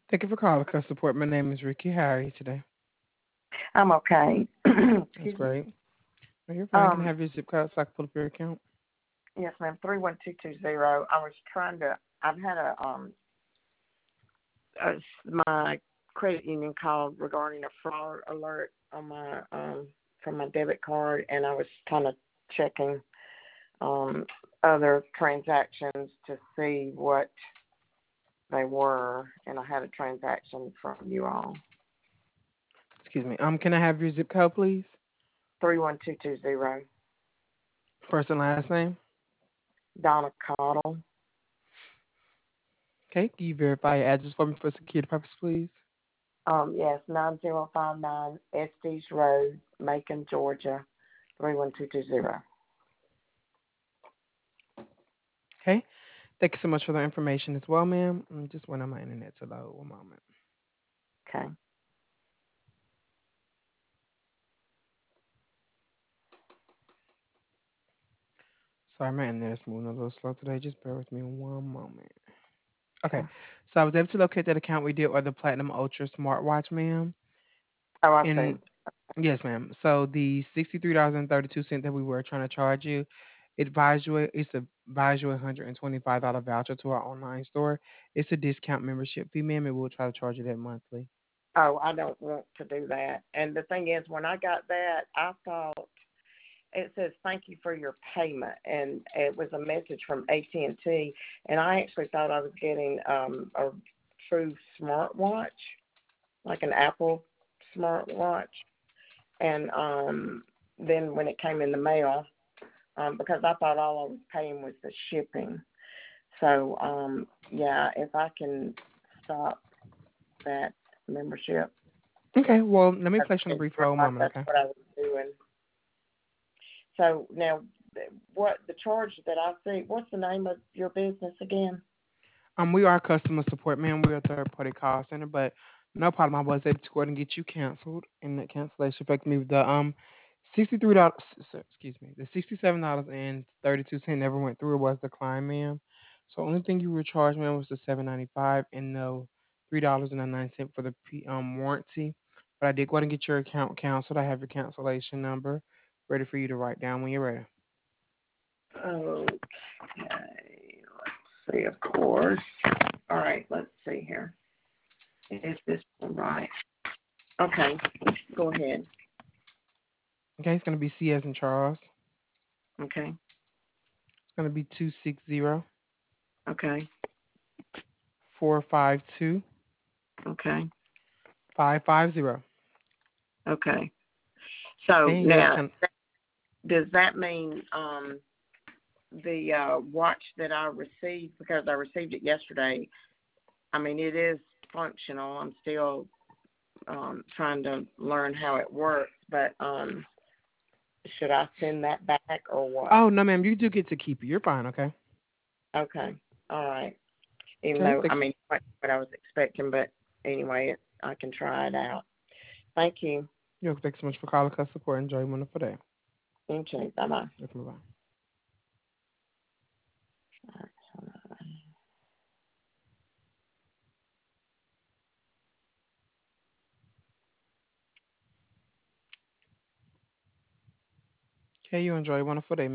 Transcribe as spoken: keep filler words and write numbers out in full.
Thank you for calling customer support. My name is Ricky. How are you today? I'm okay. That's Excuse me. great. No, you're fine. Can I Um, have your zip code so I can pull up your account? yes, ma'am. Three one two two zero. I was trying to. I've had a um, a, my credit union called regarding a fraud alert on my um from my debit card, and I was kind of checking um other transactions to see what they were, and I had a transaction from you all. Excuse me. Um, can I have your zip code, please? Three one two two zero. First and last name. Donna Cottle. Okay. Can you verify your address for me for security purpose, please? Um, yes, nine zero five nine Estes Road, Macon, Georgia, three one two two zero. Okay. Thank you so much for the information as well, ma'am. I'm just waiting on my internet to load. One moment. Okay. Sorry, my internet is moving a little slow today. Just bear with me one moment. Okay. Okay. So I was able to locate that account we did or the Platinum Ultra smartwatch, ma'am. Oh, I see. And yes, ma'am. So the sixty-three dollars and thirty-two cents that we were trying to charge you, it advised you it's a advised you a hundred and twenty-five dollar voucher to our online store. It's a discount membership fee, ma'am, and we'll try to charge you that monthly. Oh, I don't want to do that. And the thing is, when I got that, I thought it says thank you for your payment, and it was a message from A T and T, and I actually thought I was getting um, a true smartwatch, like an Apple smartwatch. And um, then when it came in the mail, um, because I thought all I was paying was the shipping. So, um, yeah, if I can stop that membership, Okay, well, let me I place you on a didn't brief hold realize moment, that's okay? what I was doing. So now, what the charge that I see? What's the name of your business again? Um, we are customer support, ma'am. We're a third party call center, but no problem. I was able to go ahead and get you canceled, and the cancellation affected me with the um sixty-three dollars. Excuse me, the sixty-seven dollars and thirty-two cent never went through. It was declined, ma'am. So only thing you were charged, ma'am, was the seven ninety-five and no three dollars and ninety-nine cent for the P, um warranty. But I did go ahead and get your account canceled. I have your cancellation number ready for you to write down when you're ready. Okay, let's see. Of course. All right, let's see here. Is this one right? Okay, go ahead. Okay, it's gonna be C as in Charles. Okay, It's gonna be two six zero okay, four five two okay, five five zero. okay. So Okay, your now, account. does that mean um, the uh, watch that I received, because I received it yesterday? I mean, it is functional. I'm still um, trying to learn how it works, but um, should I send that back or what? Oh no, ma'am, you do get to keep it. You're fine. Okay. Okay, all right. Even Okay. though, I Thanks. mean, what, what I was expecting, but anyway, it, I can try it out. Thank you. Yo, thanks so much for calling customer support. Enjoy your wonderful day. You too. Bye bye. Okay, bye. Okay, you enjoy your wonderful day.